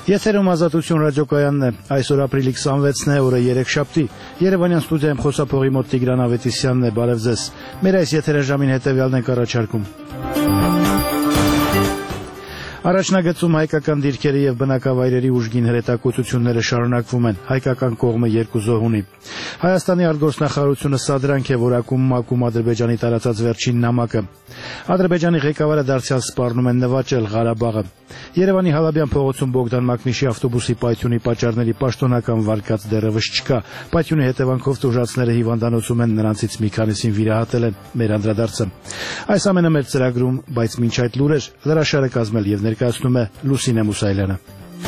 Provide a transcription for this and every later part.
Եթերում Ազատություն ռադիոկայանն է, այսօր ապրիլի 26-ն է, օրը երեքշաբթի, Երևանյան ստուդիայում խոսափողի մոտ Տիգրան Ավետիսյանն է, բարև ձեզ, մեր այս եթերաժամին հետևյալն ենք առաջարկում. Առաջնագծում հայկական դիրքերի և բնակավայրերի ուժգին հրետակոծությունները շարունակվում են, հայկական կողմը 2 զոհ ունի։ Հայաստանի արտգործնախարարությունը սադրանք է որակում մակում Ադրբեջանի տարածած վերջին նամակը։ Ադրբեջանի ղեկավարը դարձյալ սպառնում են նվաճել Ղարաբաղը։ Երևանի Հալաբյան փողոցում Բոգդան Մակնիշի ավտոբուսի պայթյունի պատճառների պաշտոնական վարկած դեռևս չկա։ Պայթյունի հետևանքով տուժածները հիվանդանոցում են, նրանցից մի քանիսին վիրահատել են։ Մեր անդրադարձը։ Այս ամենը մեր ծրագրում, բայց մինչ այդ լուրեր, հրաշալը կազմել և ներկայացնում է Լուսինե Մուսայելյանը։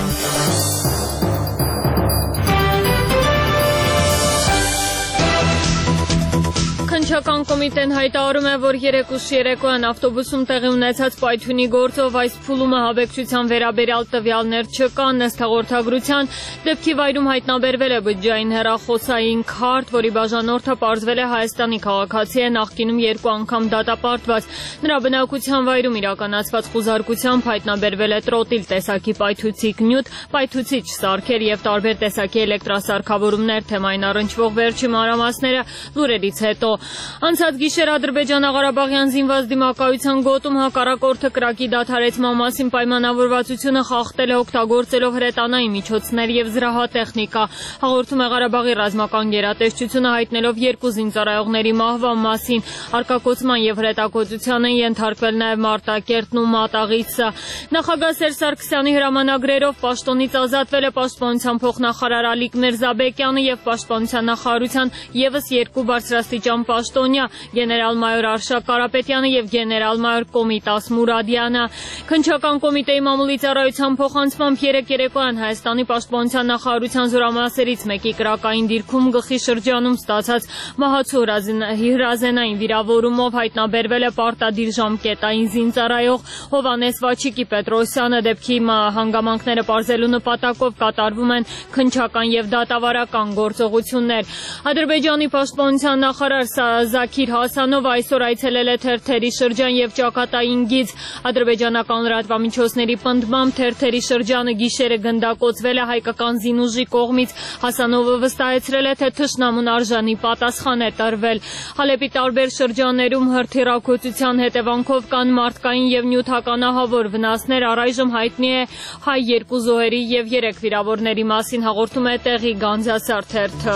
Քննչական կոմիտեն հայտարարում է, որ 3 երեկոյան ավտոբուսում տեղի ունեցած պայթյունի գործով այս փուլումը հավեկչության վերաբերյալ տվյալներ չկան, ըստ հաղորդագրության, դեպքի վայրում հայտնաբերվել է բջջային հեռախոսային քարտ, որի բաժանորդը պարզվել է Հայաստանի քաղաքացի է, նախկինում 2 անգամ դատապարտված։ Նրա բնակության վայրում իրականացված խուզարկությամբ հայտնաբերվել է տրոտիլ տեսակի պայթուցիկ նյութ, պայթուցիչ սարքեր և տարբեր տեսակի էլեկտրասարքավորումներ, թեմային առնչվող վերջի մանրամասները լուրերից հետո։ Անցած գիշեր Ադրբեջանա-Ղարաբաղյան զինված դիմակայության գոտում հակառակորդը կրակի դադարեցման մասին պայմանավորվածությունը խախտել է օգտագործելով հրետանային միջոցներ և զրահատեխնիկա, հաղորդում է Ղարաբաղի ռազմական գերատեսչությունը հայտնելով 2 զինծառայողների մահվան մասին, արկակոծման և հրետակոծության են ենթարկվել նաև Մարտակերտն ու Մատաղիսը։ Նախագահ Սերժ Սարգսյանի հրամանագրերով պաշտոնից ազատվել է պաշտպանության փոխնախարար Ալիկ Միրզաբեկյանը և պաշտպանության նախարարության ևս 2 բարձրաստիճան պաշտոնյա գեներալ-մայոր Արշակ Կարապետյանը և գեներալ-մայոր Կոմիտաս Մուրադյանը։ Քննչական կոմիտեի մամուլի ծառայության փոխանցմամբ 3 երեկոյան Հայաստանի պաշտպանության նախարարության զորամասերից մեկի կրակային դիրքում գլխի շրջանում ստացած մահացու հրազենային վիրավորումով հայտնաբերվել է պարտադիր ժամկետային զինծառայող Հովհաննես Վաչիկի Պետրոսյանը։ Դեպքի հանգամանքները պարզելու նպատակով կատարվում են քննչական և դատավարական գործողություններ։ Ադրբեջանի պաշտպանության նախարար Զաքիր Հասանովը այսօր այցելել է Թերթերի շրջան և Ճակատային գիծ։ Ադրբեջանական լրատվամիջոցների պնդմամբ Թերթերի շրջանը գիշերը գնդակոծվել է հայկական զինուժի կողմից։ Հասանովը վստահեցրել է, թե թշնամուն արժանի պատասխան է տրվել։ Հալեպի տարբեր շրջաններում հրթիռակոծության հետևանքով կան մարդկային և նյութականահավոր վնասներ, առայժմ հայտնի է հայ 2 զոհերի և 3 վիրավորների մասին, հաղորդում է տեղի Գանձասար թերթը։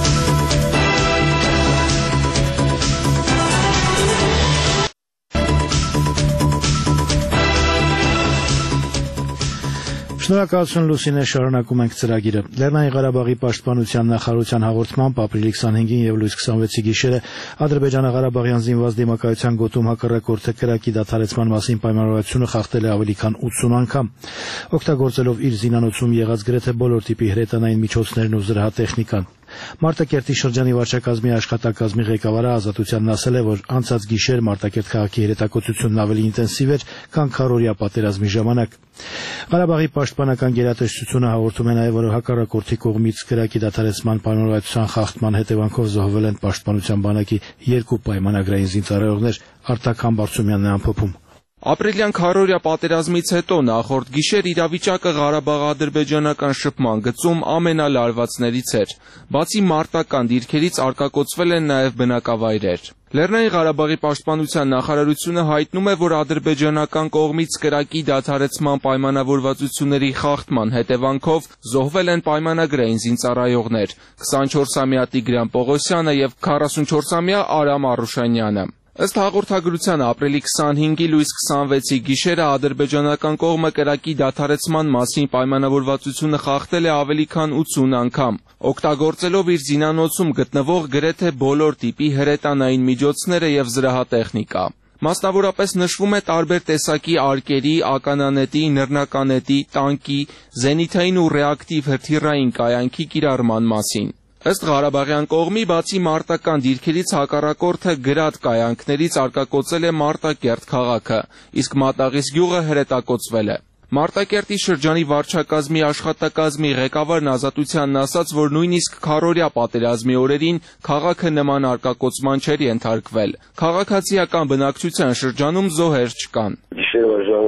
Շնորհակալություն Լուսինե, շարունակում ենք ծրագիրը։ Լեռնային Ղարաբաղի պաշտպանության նախարարության հաղորդմամբ ապրիլի 25-ին և լույս 26-ի գիշերը Ադրբեջանա-Ղարաբաղյան զինված դիմակայության գոտում հակառակորդը կրակի դադարեցման մասին պայմանավորվածությունը խախտել է ավելի քան 80 անգամ, օգտագործելով իր զինանոցում եղած գրեթե բոլոր տիպի հրետանային միջոցներն ու զրահատեխնիկան։ Մարտակերտի շրջանի վարչակազմի աշխատակազմի ղեկավարը Ազատությանն ասել է, որ անցած գիշեր Մարտակերտ քաղաքի հրետակոծությունն ավելի ինտենսիվ էր, քան քառօրյա պատերազմի ժամանակ։ Ղարաբաղի պաշտպանական գերատեսչությունը հաղորդում է նաև, որ հակառակորդի կողմից կրակի դադարեցման պայմանավորվածության խախտման հետևանքով զոհվել են պաշտպանության բանակի 2 պայմանագրային զինծառայողներ, Արտակ Համբարձումյանն է ամփոփում։ Ապրիլյան քառօրյա պատերազմից հետո նախորդ գիշեր իրավիճակը Ղարաբաղ-ադրբեջանական շփման գծում ամենալարվածներից էր։ Բացի մարտական դիրքերից արկակոծվել են նաև բնակավայրեր։ Լեռնային Ղարաբաղի պաշտպանության նախարարությունը հայտնում է, որ ադրբեջանական կողմից կրակի դադարեցման պայմանավորվածությունների խախտման հետևանքով զոհվել են պայմանագրային զինծառայողներ 24-ամյա Տիգրան Պողոսյանը և 44-ամյա Արամ Արուշանյանը։ Ըստ հաղորդագրության ապրիլի 25-ի լույս 26-ի գիշերը ադրբեջանական կողմը կրակի դադարեցման մասին պայմանավորվածությունը խախտել է ավելի քան 80 անգամ, օգտագործելով իր զինանոցում գտնվող գրեթե բոլոր տիպի հրետանային միջոցները և զրահատեխնիկա։ Մասնավորապես նշվում է տարբեր տեսակի արկերի, ականանետի, նռնականետի, տանկի, զենիթային ու ռեակտիվ հրթիռային կայանքի կիրառման մասին։ Ըստ Ղարաբաղյան կողմի, բացի մարտական դիրքերից հակառակորդը գրադ կայանքներից արկակոծել է Մարտակերտ քաղաքը, իսկ Մատաղիս գյուղը հրետակոծվել է։ Մարտակերտի շրջանի վարչակազմի աշխատակազմի ղեկավարն Ազատությանն ասաց, որ նույնիսկ քառօրյա պատերազմի օրերին քաղաքը նման արկակոծման չէր ենթարկվել։ Քաղաքացիական բնակչության շրջանում զոհեր չկան։ Գիշերվա ժամը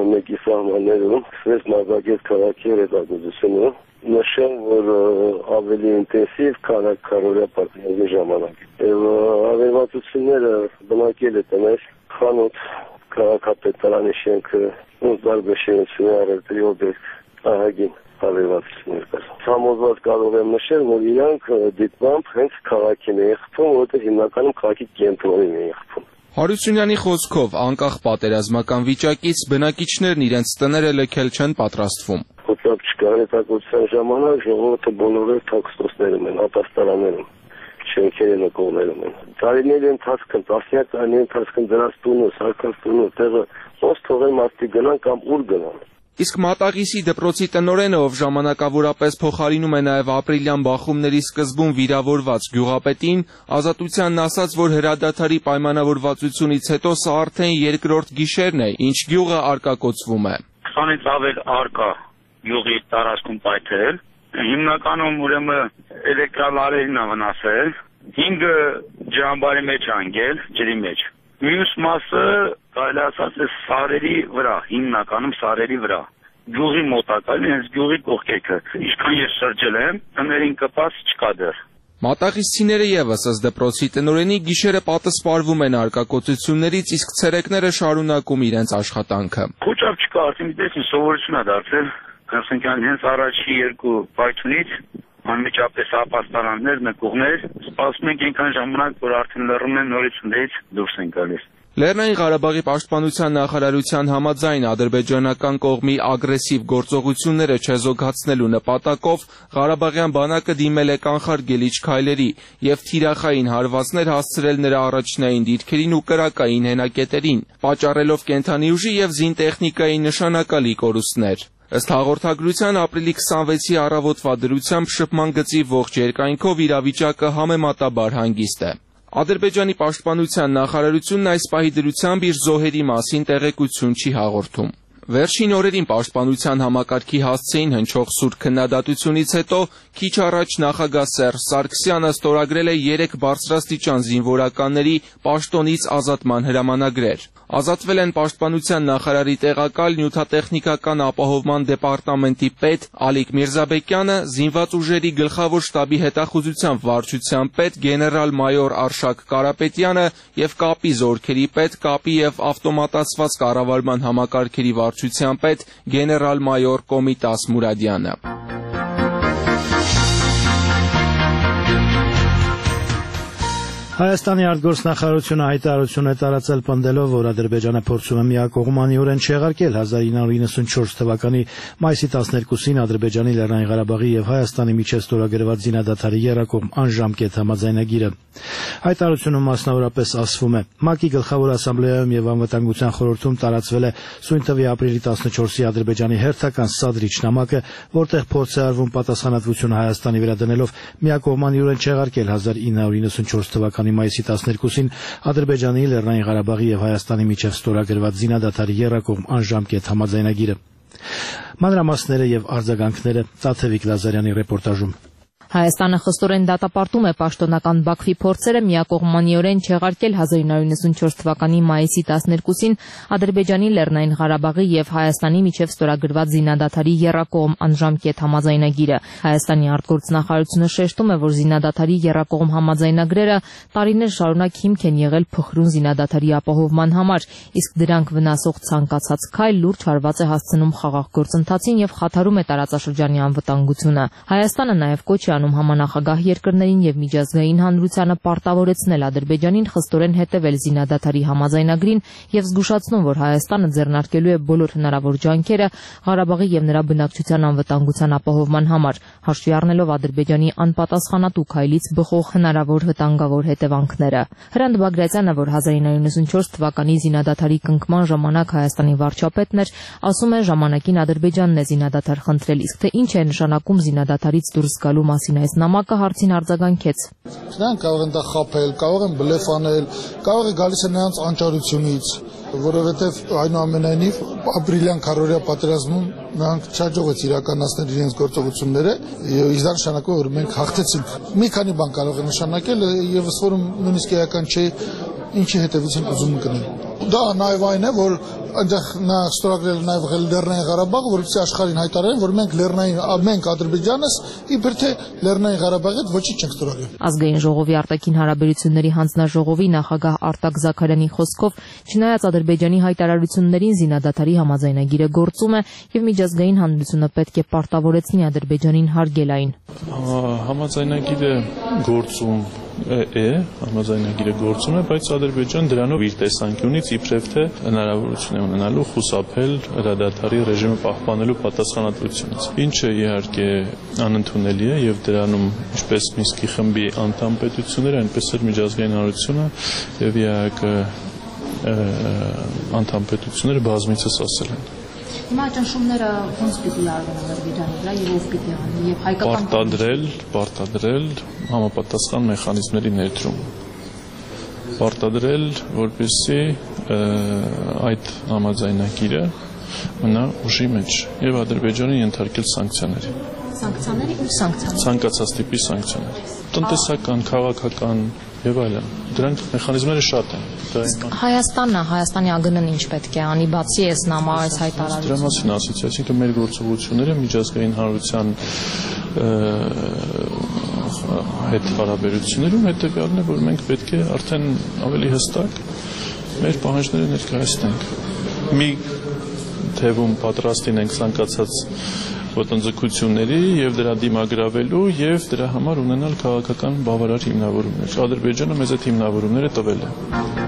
91-ի սահմաններում սկսվեց Մազագետ քաղաքի հետազոտությունը, նշեմ, որ ավելի ինտենսիվ, քան քարորիա պատերազմի ժամանակ։ Եվ ավերվածությունները բնակել է տներ խանութ, քաղաքապետարանի շենքը, զարբեշենությունը առևտրի օբյեկտ, ահագին ավերվածություններ կար։ Համոզված կարող եմ նշել, որ իրանք դիտմամբ հենց քաղաքին էին խփում, որովհետև հիմնականում քաղաքի կենտրոնին էին խփում։ Հարությունյանի խոսքով, անկախ պատերազմական վիճակից բնակիչներն իրենց տները լքել չեն պատրաստվում։ Խոսակ չկար հետագործության ժամանակ ժողովուրդը բոլորը թաքստոցներում են, ապաստարաններում, շենքերի նկողներում են։ Տարիների ընթացքում, տասնյակ տարիների ընթացքում դրանց տունը, սարքած տունը, տեղը ոնց թողեն մարդիկ գնան կամ ուր գնան։ Իսկ Մատաղիսի դպրոցի տնօրենը, ով ժամանակավորապես փոխարինում է նաև ապրիլյան բախումների սկզբում վիրավորված գյուղապետին, Ազատությանն ասաց, որ հրադադարի պայմանավորվածությունից հետո սա արդեն երկրորդ գիշերն է, ինչ գյուղը արկակոծվում է։ 20-ից ավել արկա գյուղի տարածքում պայթել, հիմնականում ուրեմն էլեկտրալարերին է վնասել, 5 ջրամբարի մեջ անգել, ջրի մեջ։ Մյուս մասը կարելի ասած է սարերի վրա, հիմնականում սարերի վրա։ Գյուղի մոտակա, հենց գյուղի կողքերքը։ Ինչքան ես շրջել եմ, տներին կպած չկա դեռ։ Մատաղիսցիները ևս ըստ դպրոցի տնօրենի գիշերը պատսպարվում են արկակոծություններից, իսկ ցերեկները շարունակում իրենց աշխատանքը։ Քուչապ չկա, արդեն դες սովորություն է դարձել, ասենք հենց առաջի երկու պայթունից անմիջապես ապաստարաններ, նկուղներ, սպասում ենք այնքան ժամանակ, որ արդեն լռում են նորից ընդից դուրս են գալիս։ Լեռնային Ղարաբաղի պաշտպանության նախարարության համաձայն ադրբեջանական կողմի ագրեսիվ գործողությունները չեզոքացնելու նպատակով Ղարաբաղյան բանակը դիմել է կանխարգելիչ քայլերի եւ թիրախային հարվածներ հասցրել նրա առաջնային դիրքերին ու կրակային հենակետերին, պատճառելով կենդանի ուժի եւ զինտեխնիկայի նշանակալի կորուստներ։ Ըստ հաղորդագրության ապրիլի 26-ի առավոտվա դրությամբ շփման գծի ողջ երկայնքով իրավիճակը համեմատաբար հանգիստ է։ Ադրբեջանի պաշտպանության նախարարությունն այս պահի դրությամբ իր զոհերի մասին տեղեկություն չի հաղորդում։ Վերջին օրերին պաշտպանության համակարգի հասցեին հնչող սուր քննադատությունից հետո քիչ առաջ նախագահ Սերժ Սարգսյանը ստորագրել է 3 բարձրաստիճան զինվորականների պաշտոնից ազատման հրամանագրեր։ Ազատվել են պաշտպանության նախարարի տեղակալ նյութատեխնիկական ապահովման դեպարտամենտի պետ Ալիկ Միրզաբեկյանը, զինված ուժերի գլխավոր շտաբի հետախուզության վարչության պետ գեներալ-մայոր Արշակ Կարապետյանը եւ կապի զորքերի պետ, կապի եւ ավտոմատացված կառավարման համակարգերի վարչության պետ գեներալ-մայոր Կոմիտաս Մուրադյանը։ Հայաստանի արտգործնախարարությունը հայտարարություն է տարածել պնդելով, որ Ադրբեջանը փորձում է միակողմանիորեն չեղարկել 1994 թվականի մայիսի 12-ին Ադրբեջանի Լեռնային Ղարաբաղի եւ Հայաստանի միջև ստորագրված զինադադարի եռակողմ անժամկետ համաձայնագիրը։ Հայտարարությունում մասնավորապես ասվում է. ՄԱԿ-ի գլխավոր ասամբլեայում եւ անվտանգության խորհրդում տարածվել է սույն թվականի ապրիլի 14-ի Ադրբեջանի հերթական սադրիչ նամակը, որտեղ փորձ է արվում պատասխանատվությունը Հայաստանի վրա դնելով միակողմանիորեն չեղարկել 1994 թվականի մայիսի 12-ին Ադրբեջանի, Լեռնային Ղարաբաղի եւ Հայաստանի միջև ստորագրված զինադադարի եռակողմ անժամկետ համաձայնագիրը։ Մանրամասները եւ արձագանքները Տաթևիկ Լազարյանի ռեպորտաժում։ Հայաստանը խստորեն դատապարտում է պաշտոնական Բաքվի փորձերը միակողմանիորեն չեղարկել 1994 թվականի մայիսի 12-ին Ադրբեջանի, Լեռնային Ղարաբաղի եւ Հայաստանի միջև ստորագրված զինադադարի եռակողմ անժամկետ համաձայնագիրը։ Հայաստանի արտգործնախարարությունը շեշտում է, որ զինադադարի եռակողմ համաձայնագրերը տարիներ շարունակ հիմք են եղել փխրուն զինադադարի ապահովման համար, իսկ դրանք վնասող ցանկացած քայլ լուրջ հարված է հասցնում խաղաղ գործընթացին եւ խաթարում է տարածաշրջանի անվտանգությունը։ Հայաստանը նաեւ կոչ է անում համանախագահ երկրներին եւ միջազգային հանրությանը պարտավորեցնել Ադրբեջանին խստորեն հետևել զինադադարի համաձայնագրին եւ զգուշացնում, որ Հայաստանը ձեռնարկելու է բոլոր հնարավոր ջանքերը Ղարաբաղի եւ նրա բնակչության անվտանգության ապահովման համար, հաշվի առնելով Ադրբեջանի անպատասխանատու քայլից բխող հնարավոր վտանգավոր հետևանքները։ Հրանտ Բագրատյանը, որ 1994 թվականի զինադադարի կնքման ժամանակ Հայաստանի վարչապետն էր, ասում է, ժամանակին Ադրբեջանն է զինադադար խնդրել, իսկ թե ինչ է նշանակում զինադադարից դուրս գալու մասին այս նամակը հարցին արձագանքեց։ Նրանք կարող են դա խաբել, կարող են բլեֆ անել, կարող է գալիս է նրանց անճարությունից, որովհետև այնուամենայնիվ ապրիլյան քարորիա պատերազմում նրանք չհաջողվեց իրականացնել իրենց գործողությունները, իսկ դա նշանակում է, որ մենք հաղթեցինք։ Մի քանի բան կարող է նշանակել, եւ ըստ որում նույնիսկ էական չէ ինչի հետևից են ուզում գնել։ Դա նաև այն է, որ այնտեղ նա ստորագրել է նաև Լեռնային Ղարաբաղը, որպեսզի աշխարհին հայտարարեն, որ մենք Ադրբեջանս իբր թե Լեռնային Ղարաբաղի հետ ոչինչ չենք ստորագրել։ Ազգային ժողովի արտաքին հարաբերությունների հանձնաժողովի նախագահ Արտակ Զաքարյանի խոսքով, չնայած Ադրբեջանի հայտարարություններին զինադադարի համաձայնագիրը գործում է եւ միջազգային հանրությունը պետք է պարտավորեցնի Ադրբեջանին հարգել այն։ Համաձայնագիրը գործում համաձայնագիրը գործում է, բայց Ադրբեջան դրանով իր տեսանկյունից իբրև թե հնարավորություն է ունենալու խուսափել հրադադարի ռեժիմը պահպանելու պատասխանատվությունից, ինչը իհարկե անընդունելի է եւ դրանում ինչպես Մինսկի խմբի անդամ պետությունները, այնպես էլ միջազգային հանրությունը եւ ԵԱՀԿ անդամ պետությունները բազմիցս ասել են։ Հիմա ճնշումները ոնց պիտի արվեն Ադրբեջանի վրա եւ ով պիտի անի եւ հայկական պարտադրել համապատասխան մեխանիզմների ներդրում։ Պարտադրել, որպեսզի այդ համաձայնագիրը մնա ուժի մեջ եւ Ադրբեջանը ենթարկել սանկցիաների։ Սանկցիաների ու սանկցիաների։ Ցանկացած տիպի սանկցիաներ։ Տնտեսական, քաղաքական եւ այլն։ Դրանք մեխանիզմները շատ են։ Հայաստանի ԱԳՆ-ն ինչ պետք է անի, բացի այս նամակից հայտարարությունից։ Դրա մասին ասացի, այսինքն մեր գործողությունները միջազգային հանրության հետ հարաբերություններում հետեւյալն է, որ մենք պետք է արդեն ավելի հստակ մեր պահանջները ներկայացնենք։ Մի թևում պատրաստ ենք ցանկացած ոտնձգությունների եւ դրա դիմագրավելու եւ դրա համար ունենալ քաղաքական բավարար հիմնավորումներ։ Ադրբեջանը մեզ այդ հիմնավորումները տվել է։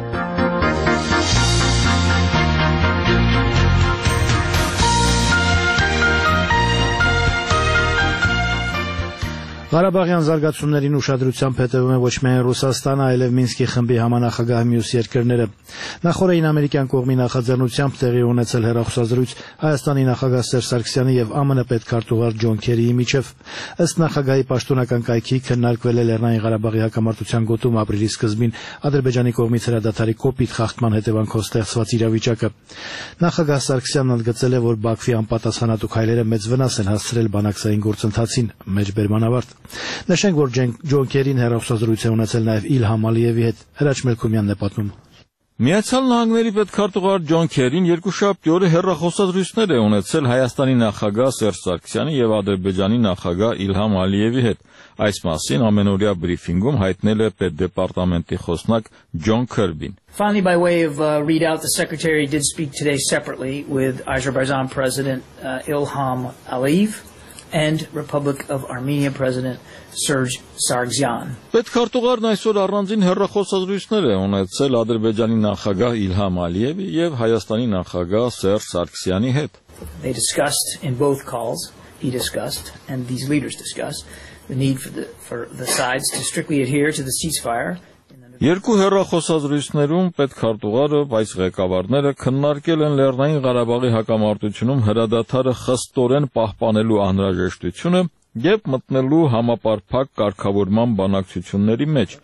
Ղարաբաղյան զարգացումներին ուշադրությամբ հետևում է ոչ միայն Ռուսաստանը, այլև Մինսկի խմբի համանախագահ մյուս երկրները։ Նախորդին ամերիկյան կողմի նախաձեռնությամբ տեղի ունեցել հեռախոսազրույց Հայաստանի նախագահ Սերժ Սարգսյանի եւ ԱՄՆ պետքարտուղար Ջոն Քերիի միջև։ Ըստ նախագահի պաշտոնական կայքի քննարկվել է Լեռնային Ղարաբաղի հակամարտության գոտում ապրիլի սկզբին Ադրբեջանի կողմից հրադադարի կոպիտ խախտման հետևանքով ստեղծված իրավիճակը։ Նախագահ Սարգսյանն ընդգծել է, որ Բաքվի անպատասխանատու քայլերը մեծ վնաս են հասցրել բանակցային գործընթացին։ Մեջբերման ավարտ։ Նշենք, որ Ջոն Քերին հեռախոսազրույց է ունեցել նաև Իլհամ Ալիևի հետ։ Հրաչ Մելքումյանն է պատմում։ Միացյալ Նահանգների պետքարտուղար Ջոն Քերին երկուշաբթի օրը հեռախոսազրույցներ է ունեցել Հայաստանի նախագահ Սերժ Սարգսյանի եւ Ադրբեջանի նախագահ Իլհամ Ալիևի հետ։ Այս մասին ամենօրյա բրիֆինգում հայտնել է պետդեպարտամենտի խոսնակ Ջոն Քերբին։ Finally, by way of readout, the Secretary did speak today separately with Azerbaijan President Ilham Aliyev and Republic of Armenia President Serge Sargsyan. Պետքարտուղարն այսօր առանձին հեռախոսազրույցներ է ունեցել Ադրբեջանի նախագահ Իլհամ Ալիևի եւ Հայաստանի նախագահ Սերժ Սարգսյանի հետ։ They discussed in both calls, he discussed and these leaders discussed the need for the sides to strictly adhere to the ceasefire. Երկու հեռախոսազրույցներում պետքարտուղարը, բայց ղեկավարները քննարկել են Լեռնային Ղարաբաղի հակամարտությունում հրադադարը խստորեն պահպանելու անհրաժեշտությունը եւ մտնելու համապարփակ կարգավորման բանակցությունների մեջ։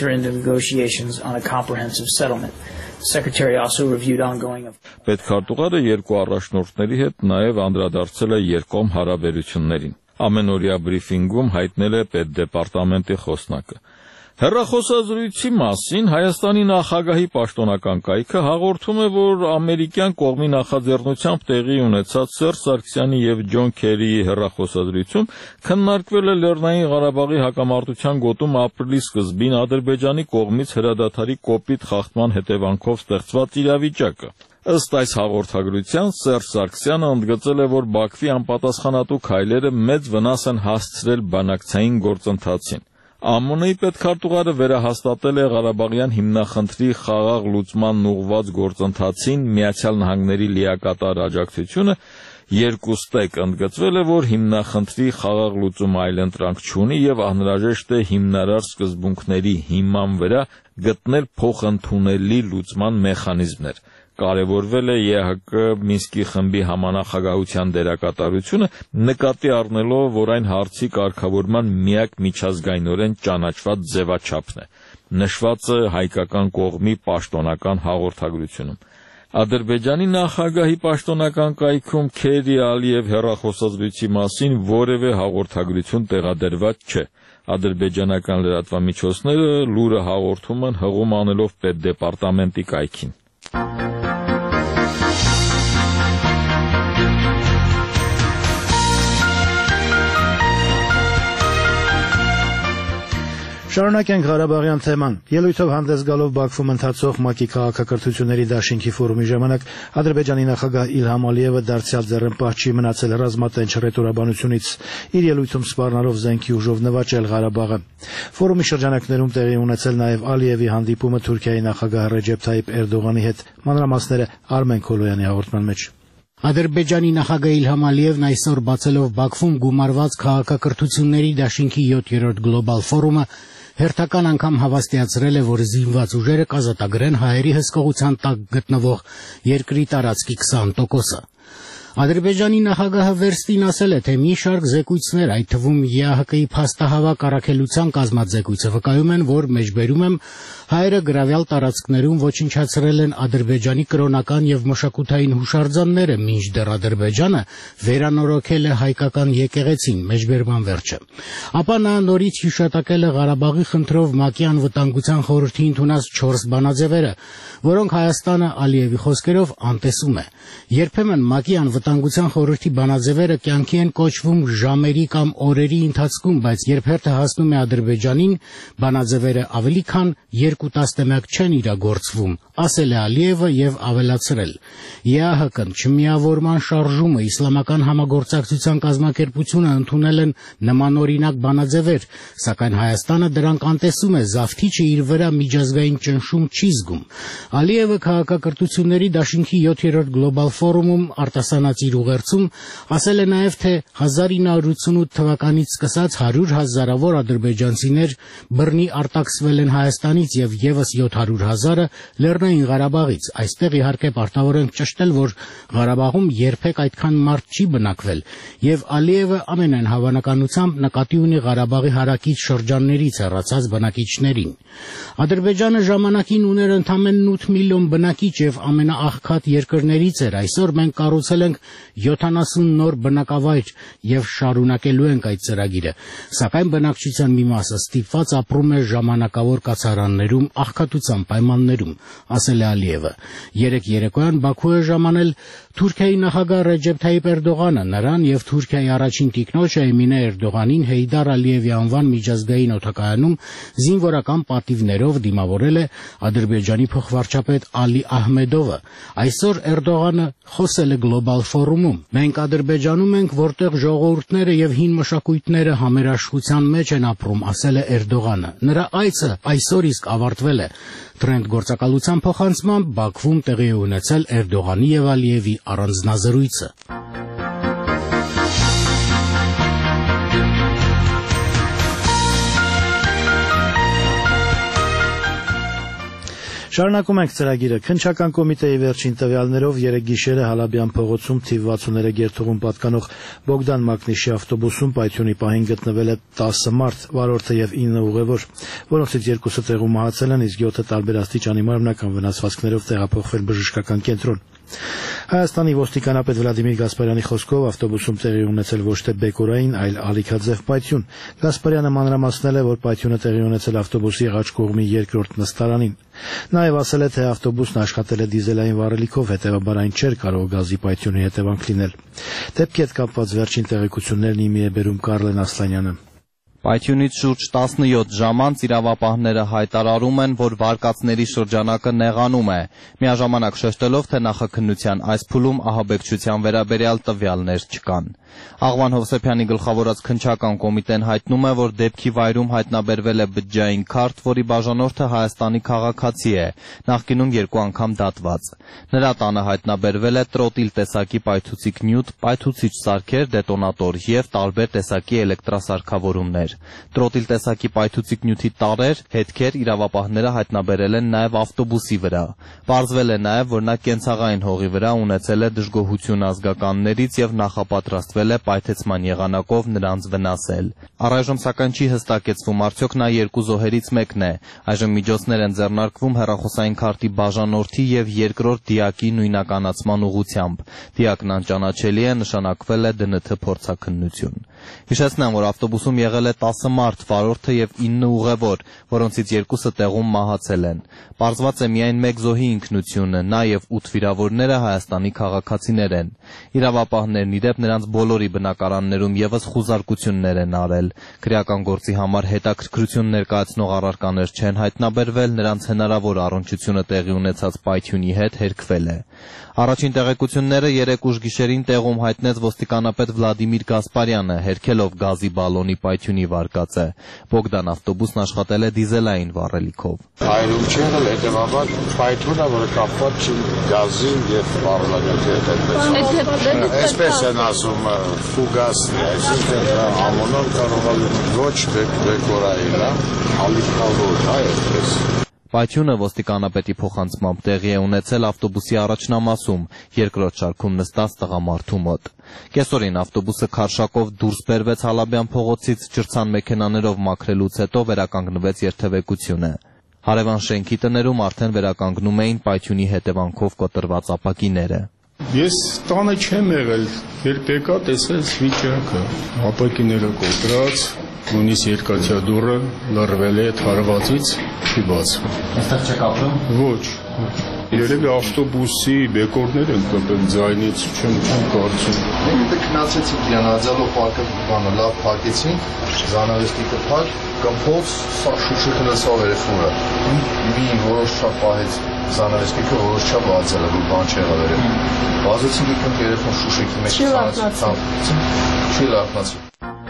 Պետքարտուղարը երկու առաջնորդների հետ նաեւ անդրադարձել է երկկողմ հարաբերություններին։ Ամենօրյա բրիֆինգում հայտնել է պետդեպարտամենտի խոսնակը։ Հեռախոսազրույցի մասին Հայաստանի նախագահի պաշտոնական կայքը հաղորդում է, որ ամերիկյան կողմի նախաձեռնությամբ տեղի ունեցած Սերժ Սարգսյանի եւ Ջոն Քերիի հեռախոսազրույցում քննարկվել է Լեռնային Ղարաբաղի հակամարտության գոտում ապրիլի սկզբին Ադրբեջանի կողմից հրադադարի կոպիտ խախտման հետևանքով ստեղծված իրավիճակը։ Ըստ այս հաղորդագրության Սերժ Սարգսյանը ընդգծել է, որ Բաքվի անպատասխանատու քայլերը մեծ վնաս են հասցրել բանակցային գործընթացին։ ԱՄՆ-ի պետքարտուղարը վերահաստատել է Ղարաբաղյան հիմնախնդրի խաղաղ լուծման ուղղված գործընթացին Միացյալ Նահանգների լիակատար աջակցությունը, երկուստեք ընդգծվել է, որ հիմնախնդրի խաղաղ լուծումը այլընտրանք չունի եւ անհրաժեշտ է հիմնարար սկզբունքների հիման վրա գտնել փոխընդունելի լուծման մեխանիզմներ։ Կարևորվել է ԵԱՀԿ Մինսկի խմբի համանախագահության դերակատարությունը, նկատի առնելով, որ այն հարցի կարգավորման միակ միջազգայինորեն ճանաչված ձևաչափն է, նշված է հայկական կողմի պաշտոնական հաղորդագրությունում։ Ադրբեջանի նախագահի պաշտոնական կայքում Քերի-Ալիև հեռախոսազրույցի մասին որևէ հաղորդագրություն տեղադրված չէ։ Ադրբեջանական լրատվամիջոցները լուրը հաղորդում են հղում անելով պետդեպարտամենտի կայքին։ Շարունակենք Ղարաբաղյան թեման։ Ելույթով հանդես գալով Բաքվում ընթացող ՄԱԿ-ի քաղաքակրթությունների դաշինքի ֆորումի ժամանակ Ադրբեջանի նախագահ Իլհամ Ալիևը դարձյալ ձեռնպահ չի մնացել ռազմատենչ ռետորաբանությունից, իր ելույթում սպառնալով զենքի ուժով նվաճել Ղարաբաղը։ Ֆորումի շրջանակներում տեղի ունեցել նաև Ալիևի հանդիպումը Թուրքիայի նախագահ Ռեջեփ Թայիփ Էրդողանի հետ։ Մանրամասները Արմեն Քոլոյանի հաղորդման մեջ։ Ադրբեջանի նախագահ Իլհամ Ալիևն այսօր բացելով Բաքվում գումարված քաղաքակրթությունների դաշինքի 7-րդ գլոբալ ֆորումը հերթական անգամ հավաստիացրել է, որ զինված ուժերը կազատագրեն հայերի հսկողության տակ գտնվող երկրի տարածքի 20%-ը։ Ադրբեջանի նախագահը վերստին ասել է, թե մի շարք զեկույցներ, այդ թվում ԵԱՀԿ-ի փաստահավաք առաքելության կազմած զեկույցը վկայում են, որ մեջբերում եմ հայերը գրավյալ տարածքներում ոչնչացրել են Ադրբեջանի կրոնական եւ մշակութային հուշարձանները, մինչդեռ Ադրբեջանը վերանորոգել է հայկական եկեղեցին, մեջբերման վերջը։ Ապա նա նորից հիշատակել է Ղարաբաղի խնդրով ՄԱԿ-ի անվտանգության խորհրդի ընդունած 4 բանաձևերը, որոնք Հայաստանը Ալիևի խոսքերով անտեսում է։ Երբեմն ՄԱԿ-ի անվտանգության խորհրդի բանաձևերը կյանքի են կոչվում ժամերի կամ օրերի ընթացքում, բայց երբ հերթը հասնում է Ադրբեջանին, բանաձևերը ավելի քան 2 տասնամյակ չեն իրագործվում, ասել է Ալիևը եւ ավելացրել. ԵԱՀԿ-ն, Չմիավորման շարժումը, Իսլամական համագործակցության կազմակերպությունը ընդունել են նմանօրինակ բանաձևեր, սակայն Հայաստանը դրանք անտեսում է, զավթիչը իր վրա միջազգային ճնշում չի զգում։ Ալիևը քաղաքակրթությունների դաշինքի 7-րդ գլոբալ ֆորումում արտասանած իր ուղերձում ասել է նաև, թե 1988 թվականից սկսած 100 հազարավոր ադրբեջանցիներ բռնի արտաքսվել են Հայաստանից եւ եւս 700 հազարը Լեռնային Ղարաբաղից։ Այստեղ իհարկե պարտավոր ենք ճշտել, որ Ղարաբաղում երբեք այդքան մարդ չի բնակվել, եւ Ալիևը ամենայն հավանականությամբ նկատի ունի Ղարաբաղի հարակից շրջաններից հեռացած բնակիչներին։ Ադրբեջանը ժամանակին ուներ ընդամենը 8 միլիոն բնակիչ եւ ամենաաղքատ երկրներից էր։ Այսօր մենք կառուցել ենք 70 նոր բնակավայր եւ շարունակելու ենք այդ ծրագիրը, սակայն բնակչության մի մասը ստիպված ապրում է ժամանակավոր կացարաններում, աղքատության պայմաններում, ասել է Ալիևը։ Երեկ երեկոյան Բաքու է ժամանել Թուրքիայի նախագահ Ռեջեփ Թայիփ Էրդողանը, նրան եւ Թուրքիայի առաջին տիկնոջ Էմինե Էրդողանին Հեյդար Ալիևի անվան միջազգային օդակայանում զինվորական պատիվներով դիմավորել է Ադրբեջանի փոխվարչապետ Ալի Ահմեդովը։ Այսօր Էրդողանը խոսել է գլոբալ ֆորումում։ Մենք Ադրբեջանում ենք, որտեղ ժողովուրդները եւ հին մշակույթները համերաշխության մեջ են ապրում, ասել է Էրդողանը։ Նրա այցը այսօր իսկ ավարտվել է։ Տրենդ գործակալության փոխանցմամբ Բաքվում տեղի է ունեցել Էրդողանի եւ Ալիևի առանձնազրույցը։ Շարունակում ենք ծրագիրը։ Քննչական կոմիտեի վերջին տվյալներով երեկ գիշերը Հալաբյան փողոցում թիվ 63 երթուղում պատկանող Բոգդան Մակնիշի ավտոբուսում պայթյունի պահին գտնվել է 10 մարդ, վարորդը եւ 9 ուղևոր, որոնցից 2-ը տեղում մահացել են, իսկ 7-ը տարբեր աստիճանի մարմնական վնասվածքներով տեղափոխվել բժշկական կենտրոն։ Հայաստանի ոստիկանապետ Վլադիմիր Գասպարյանի խոսքով ավտոբուսում տեղի ունեցել ոչ թե բեկորային, այլ ալիքաձև պայթյուն։ Գասպարյանը մանրամասնել է, որ պայթյունը տեղի ունեցել ավտոբուսի ղաչ կողմի երկրորդ նստարանին։ Նաև ասել է, թե ավտոբուսն աշխատել է դիզելային վառելիքով, հետևաբար այն չէր կարող գազի պայթյունի հետևանք լինել։ Դեպքի հետ կապված վերջին տեղեկություններն իմի է բերում Կարլեն Ասլանյանը։ Պայթյունից շուրջ 17 ժամ անց իրավապահները հայտարարում են, որ վարկածների շրջանակը նեղանում է, միաժամանակ շեշտելով, թե նախաքննության այս փուլում ահաբեկչության վերաբերյալ տվյալներ չկան։ Աղվան Հովսեփյանի գլխավորած քննչական կոմիտեն հայտնում է, որ դեպքի վայրում հայտնաբերվել է բջջային քարտ, որի բաժանորդը Հայաստանի քաղաքացի է, նախկինում 2 անգամ դատված։ Նրա տանը հայտնաբերվել է տրոտիլ տեսակի պայթուցիկ նյութ, պայթուցիչ սարքեր, դետոնատոր եւ տարբեր տեսակի էլեկտրասարքավորումներ։ Տրոտիլ տեսակի պայթուցիկ նյութի տարրեր, հետքեր իրավապահները հայտնաբերել են նաև ավտոբուսի վրա։ Պարզվել է նաև, որ նա կենցաղային հողի վրա ունեցել է դժգոհություն ազգականներից եւ նախապատրաստվել է պայթեցման եղանակով նրանց վնասել։ Առայժմ սակայն չի հստակեցվում, արդյոք նա 2 զոհերից մեկն է։ Այժմ միջոցներ են ձեռնարկվում հեռախոսային քարտի բաժանորդի եւ երկրորդ դիակի նույնականացման ուղղությամբ։ Դիակն անճանաչելի է, նշանակվել է ԴՆԹ փորձաքննություն։ Հիշեցնեմ, որ ավտոբուսում եղել է 10 մարդ, վարորդը եւ 9 ուղևոր, որոնցից 2-ը տեղում մահացել են։ Պարզված է միայն 1 զոհի ինքնությունը, նա եւ 8 վիրավորները Հայաստանի քաղաքացիներ են։ Իրավապահներն ի դեպ նրանց բոլորի բնակարաններում եւս խուզարկություններ են արել։ Քրեական գործի համար հետաքրքրություն ներկայացնող առարկաներ չեն հայտնաբերվել, նրանց հնարավոր առնչությունը տեղի ունեցած պայթյունի հետ հերքվել է։ Առաջին տեղեկությունները 3 ուշ գիշերին տեղում հայտնեց ոստիկանապետ Վլադիմիր Գասպարյանը, հերքելով գազի բալոնի պայթյունի վարկածը։ Բոգդան ավտոբուսն աշխատել է դիզելային վառելիքով։ Հայրում չի եղել, հետևաբար պայթյունը, որը կապված չի գազի եւ վառելակի հետ։ Այսպես են ասում ֆուգասն, այսինքն ամոնոն կարող է ոչ դեկորային, ալիքավոր, այսպես։ Պայթյունը ոստիկանապետի փոխանցմամբ տեղի է ունեցել ավտոբուսի առաջնամասում, երկրորդ շարքում նստած տղամարդու մոտ։ Կեսօրին ավտոբուսը քարշակով դուրս բերվեց Հալաբյան փողոցից, ջրցան մեքենաներով մաքրելուց հետո վերականգնվեց երթևեկությունը։ Հարևան շենքի տներում արդեն վերականգնում էին պայթյունի հետևանքով կոտրված ապակիները։ Ես տանը չեմ եղել, երբ եկա տեսեց վիճակը, ապակիները կոտրած, նույնիսկ երկաթյա դուռը լռվել է հարվածից, չի բացվում։ Այստեղ չեք ապրում։ Ոչ։ Երևի ավտոբուսի բեկորներ են կպել ձայնից, չեմ կարծում։ Մենք գնացեցինք Յանաձալով պարկը բանը լավ փակեցին, զանավեստիկը փակ, կմփոց, սա շուշուկը լսավ երեխորը։ Մի որոշ շա պահեց զանավեստիկը որոշ չա բացել, որ բան չեղավ երեխում։ Բազեցինք եկնք երեխում շուշեկի մեջ չի լարտնացել։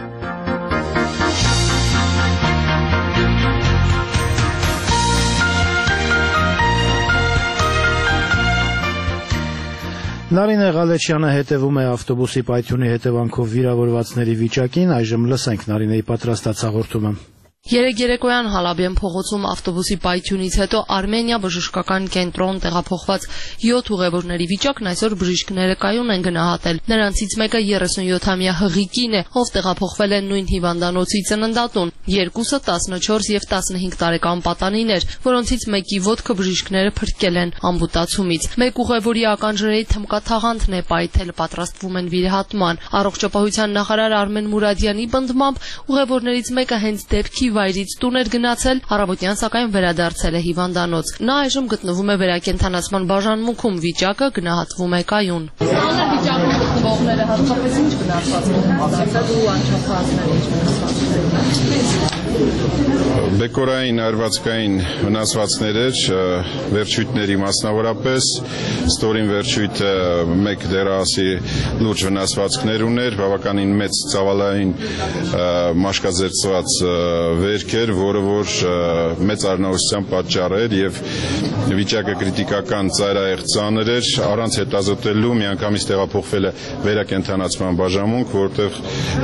Նարինե Ղալեչյանը հետևում է ավտոբուսի պայթյունի հետևանքով վիրավորվածների վիճակին, այժմ լսենք Նարինեի պատրաստած հաղորդումը։ Երեկ երեկոյան Հալաբյան փողոցում ավտոբուսի պայթյունից հետո Արմենիա բժշկական կենտրոն տեղափոխված 7 ուղևորների վիճակն այսօր բժիշկները կայուն են գնահատել։ Նրանցից մեկը 37-ամյա հղիկին է, ով տեղափոխվել է նույն հիվանդանոցի ծննդատուն։ Երկուսը 14 եւ 15 տարեկան պատանիներ, որոնցից մեկի ոտքը բժիշկները փրկել են ամբուտացումից։ Մեկ ուղևորի ականջների թմկաթաղանթն է պայթել, պատրաստվում են վիրահատման։ Առողջապահության նախարար Արմեն Մուրադյանի պնդմամբ ուղևորներից մեկը հենց դեպքի վայրից տուն էր գնացել, առավոտյան սակայն վերադարձել է հիվանդանոց։ Նա այժմ գտնվում է վերակենդանացման բաժանմունքում, վիճակը գնահատվում է կայուն։ Սանր վիճակում գտնվողները հատկապես ինչ վնասվածքներ են ստացել ու անչափահասներ։ Բեկորային արվածքային վնասվածքներ էր, վերջույթների մասնավորապես, ստորին վերջույթը մեկ դեռահասի լուրջ վնասվածքներ ուներ, բավականին մեծ ծավալային մաշկազերծված վերք էր, որը որ մեծ առնվազն պատճառ էր եւ վիճակը կրիտիկական ծայրահեղ ծանր էր, առանց հետազոտելու միանգամից տեղափոխվել է վերակենդանացման բաժանմունք, որտեղ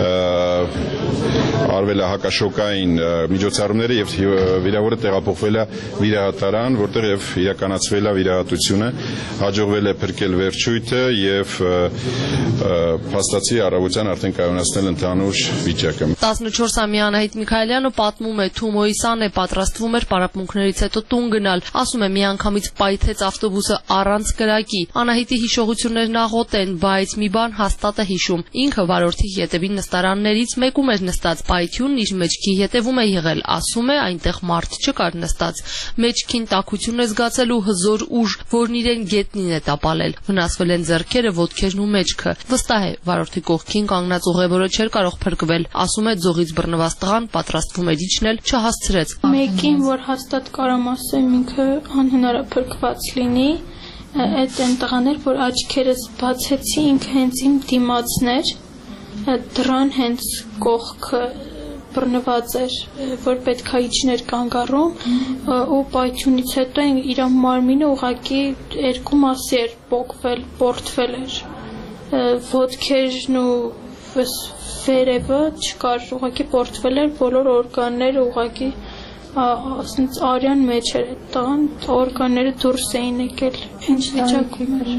արվել է հակաշոկային միջոցառումները եւ վիրավորը տեղափոխվել է վիրահատարան, որտեղ եւ իրականացվել է վիրահատությունը, հաջողվել է փրկել վերջույթը եւ փաստացի առավոտյան արդեն կայունացնել ընդհանուր վիճակը։ 14-ամյա Անահիտ Միքայելյանը պատմում է, Թումոյի սան է պատրաստվում էր պարապմունքներից հետո տուն գնալ, ասում է միանգամից պայթեց ավտոբուսը առանց կրակի։ Անահիտի հիշողություններն աղոտ են, բայց մի բան հաստատ է հիշում։ Ինքը վարորդի ետևի նստարաններից մեկում էր նստած, պայթյունն իր մեջքի ետևում է եղել, ասում է այնտեղ մարդ չկար նստած։ Մեջքին տաքություն է զգացել ու հզոր ուժ, որն իրեն գետնին է տապալել։ Վնասվել են ձեռքերը, ոտքերն ու մեջքը։ Վստահ է, վարորդի կողքին կանգնած ուղևորը չէր կարող փրկվել, ասում է ձողից բռնված տղան պատրաստվում էր իջնել, չհասցրեց։ Մեկին, որ հաստատ կարամ ասեմ, ինքը անհնար է փրկված լինի, այդ այն տղաներ, որ աչքերս բացեցի, ինքը հենց իմ դիմացն էր, դրան հենց կողքը բռնված էր, որ պետք է իջներ կանգառում ու պայթյունից հետո իր մարմինը ուղղակի երկու մասի էր պոկվել, պորտվել էր, ոտքերն ու վերևը չկար, ուղղակի պորտվել էր, բոլոր օրգանները ուղղակի արյան մեջ էր այդ տղան, օրգանները դուրս էին եկել, ինչ վիճակում էր։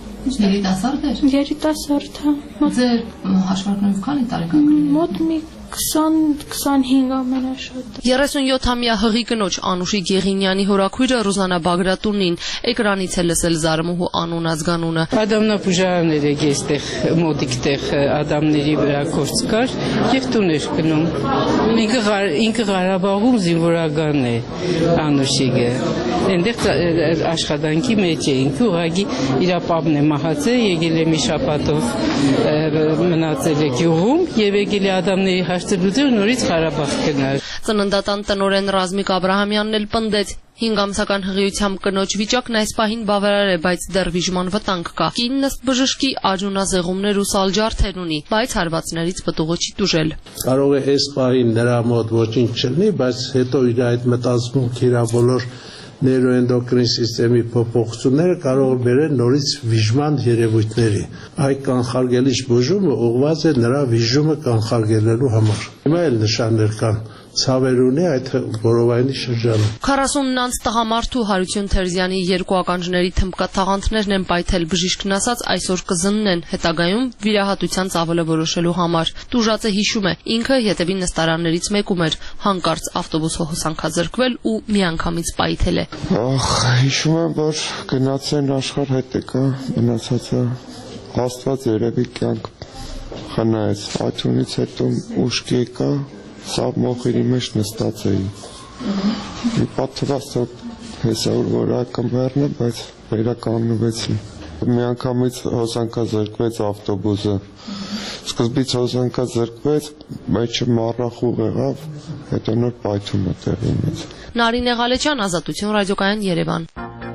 Երիտասարդ էր։ Երիտասարդ, հա։ Ձեր հաշվարկներով քանի տարեկան կլինի։ Մոտ մի 20-25 ամենաշատը։ 37-ամյա հղի կնոջ Անուշի Գեղինյանի հորաքույրը Ռուզանա Բագրատունին էկրանից է լսել Զարմուհու անուն ազգանունը։ Ադամնապուժարներ եք այստեղ մոտիկ տեղ Ադամների վրա գործ կար եւ տուներ գնում։ Ինքը Ղարաբաղում զինվորական է Անուշիգը։ Այնտեղ աշխատանքի մեջ է ինքը ուղղակի իր ապապն է մահացել, եկել է մի շաբաթով մնացել է գյուղում եւ եկել է Ադամների հարցը լուծել նորից Ղարաբաղ գնալ։ Ծննդատան տնօրեն Ռազմիկ Աբրահամյանն էլ պնդեց 5 ամսական հղիությամբ կնոջ վիճակն այս պահին բավարար է, բայց դեռ վիժման վտանգ կա։ Կինն ըստ բժշկի աջունազեղումներ ու սալջարդեր ունի, բայց հարվածներից պտուղը չի տուժել։ Կարող է այս պահին նրա մոտ ոչինչ չլինի, բայց հետո իր այդ մտածմունքի իր բոլոր նեյրոէնդոկրին սիստեմի փոփոխությունները կարող է բերել նորից վիժման երևույթների։ Այդ կանխարգելիչ բուժումը ուղղված է նրա վիժումը կանխարգելելու համար։ Հիմա էլ նշաններ կան ցավեր ունի այդ որովայնի շրջանում։ 40-ն անց տղամարդու Հարություն Թերզյանի երկու ականջների թմբկաթաղանթներն են պայթել, բժիշկն ասաց այսօր կզննեն, հետագայում վիրահատության ծավալը որոշելու համար։ Տուժածը հիշում է, ինքը Ետևի նստարաններից մեկում էր, հանկարծ ավտոբուսը հոսանքազրկվել ու միանգամից պայթել է։ Հիշում եմ, որ գնացեն աշխարհ հետ եկա, մնացածը Աստված երևի կյանք խնայեց։ Ատյունից հետո ուշքի եկա, սավ մոխիրի մեջ նստած էի։ Մի պատրաստ հեսավոր որակը մեռնը, բայց վերականգնվեցի։ Միանգամից հոսանքազրկվեց ավտոբուսը։ Սկզբից հոսանքազրկվեց, մեջը մառախուղ եղավ, հետո նոր պայթումը տեղի ունեց։ Նարինե Ղալեչյան, Ազատություն, Ռադիոկայան, Երևան։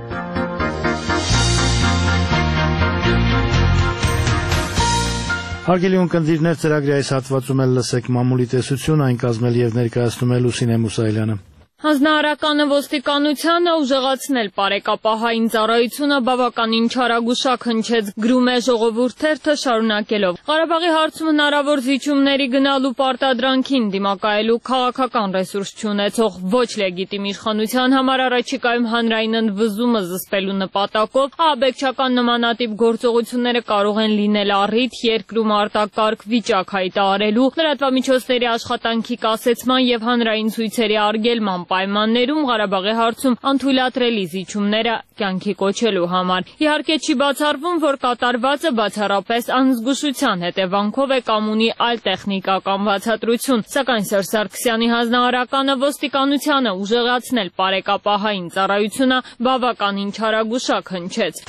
Հարգելի ունկնդիրներ, ծրագրի այս հատվածում էլ լսեք մամուլի տեսություն, այն կազմել եւ ներկայացնում է Լուսինե Մուսայելյանը։ Հանձնարարականը ոստիկանությանը ուժեղացնել պարեկապահային ծառայությունը բավականին չարագուշակ հնչեց, գրում է Ժողովուրդ թերթը շարունակելով։ Ղարաբաղի հարցում հնարավոր զիջումների գնալու պարտադրանքին դիմակայելու քաղաքական ռեսուրս չունեցող ոչ լեգիտիմ իշխանության համար առաջիկայում հանրային ընդվզումը զսպելու նպատակով ահաբեկչական նմանատիպ գործողությունները կարող են լինել առիթ երկրում արտակարգ վիճակ հայտարարելու, լրատվամիջոցների աշխատանքի կասեցման եւ հանրային ցույցերի արգելման պայմաններում Ղարաբաղի հարցում անթույլատրելի զիջումները կյանքի կոչելու համար։ Իհարկե չի բացառվում, որ կատարվածը բացառապես անզգուշության հետևանքով է կամ ունի այլ տեխնիկական բացատրություն, սակայն Սերժ Սարգսյանի հանձնարարականը ոստիկանությանը ուժեղացնել պարեկապահային ծառայությունը բավականին չարագուշակ հնչեց։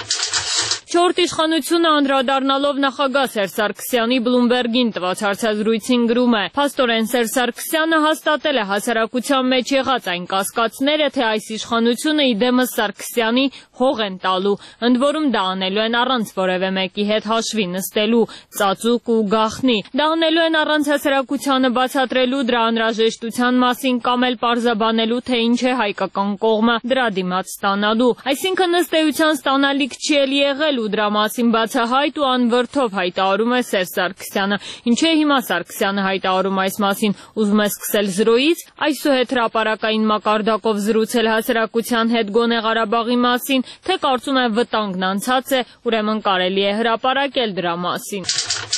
Չորրորդ իշխանությունը անդրադառնալով նախագահ Սերժ Սարգսյանի Բլումբերգին տված հարցազրույցին գրում է. «Փաստորեն Սերժ Սարգսյանը հաստատել է հասարակության մեջ եղած այն կասկածները, թե այս իշխանությունը իդեմս Սարգսյանի հող են տալու, ընդ որում դա անելու են առանց որևէ մեկի հետ հաշվի նստելու, ծածուկ ու գաղտնի։ Դա անելու են առանց հասարակությանը բացատրելու դրա անհրաժեշտության մասին կամ էլ պարզաբանելու, թե ինչ է հայկական կողմը դրա դիմաց ստանալու։ Այսինքն ըստ էության ստանալիք չի էլ եղել ու դրա մասին բացահայտ ու անվրդով հայտարարում է Սերժ Սարգսյանը։ Ինչու է հիմա Սարգսյանը հայտարարում այս մասին, ուզում է սկսել զրոյից, այսուհետ հրապարակային մակարդակով զրուցել հասարակության հետ գոնե Ղարաբաղի մասին, թե կարծում է վտանգն անցած է, ուրեմն կարելի է հրապարակել դրա մասին»։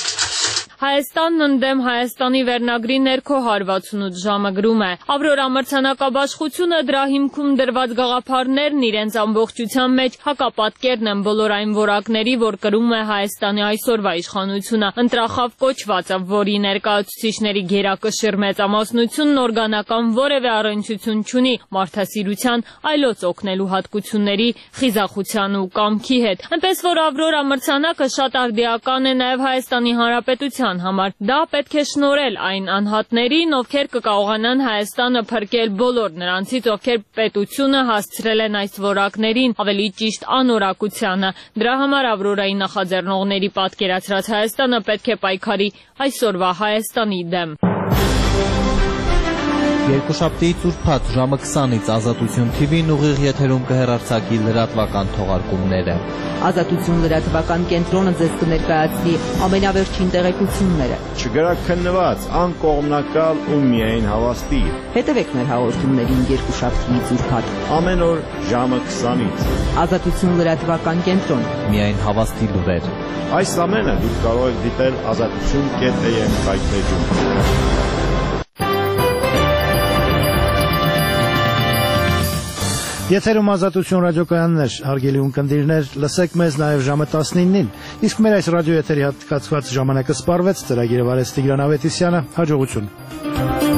Հայաստանն ընդդեմ Հայաստանի վերնագրի ներքո 168 ժամը գրում է. «Ավրորա մրցանակաբաշխությունը դրա հիմքում դրված գաղափարներն իրենց ամբողջության մեջ հակապատկերն են բոլոր այն որակների, որ կրում է Հայաստանի այսօրվա իշխանությունը։ Ընտրախավ կոչվածը, որի ներկայացուցիչների գերակշիռ մեծամասնությունն օրգանական որևէ առնչություն չունի մարդասիրության, այլոց օգնելու հատկությունների, խիզախության ու կամքի հետ։ Այնպես որ Ավրորա մրցանակը շատ արդիական է նաև Հայաստանի Հանրապետության համար։ Դա պետք է շնորհել այն անհատներին, ովքեր կկարողանան Հայաստանը փրկել բոլոր նրանցից, ովքեր պետությունը հասցրել են այս որակներին, ավելի ճիշտ անորակությանը։ Դրա համար Ավրորայի նախաձեռնողների պատկերացրած Հայաստանը պետք է պայքարի այսօրվա Հայաստանի դեմ»։ Երկուշաբթիից ուրբաթ ժամը 20-ից Ազատություն TV-ն ուղիղ եթերում կհեռարձակի լրատվական թողարկումները։ Ազատություն լրատվական կենտրոնը ձեզ կներկայացնի ամենավերջին տեղեկությունները։ Չգրաքննված, անկողմնակալ ու միայն հավաստի։ Հետևեք մեր հաղորդումներին երկուշաբթիից ուրբաթ ամեն օր ժամը 20-ից։ Ազատություն լրատվական կենտրոն։ Միայն հավաստի լուրեր։ Այս ամենը դուք կարող եք դիտել azatutun.am սայթում։ Եթերում Ազատություն ռադիոկայաններ, հարգելի ունկնդիրներ, լսեք մեզ նաև ժամը 19-ին, իսկ մեր այս ռադիոեթերի հատկացված ժամանակը սպառվեց, ծրագիրը վարեց Տիգրան Ավետիսյանը, հաջողություն։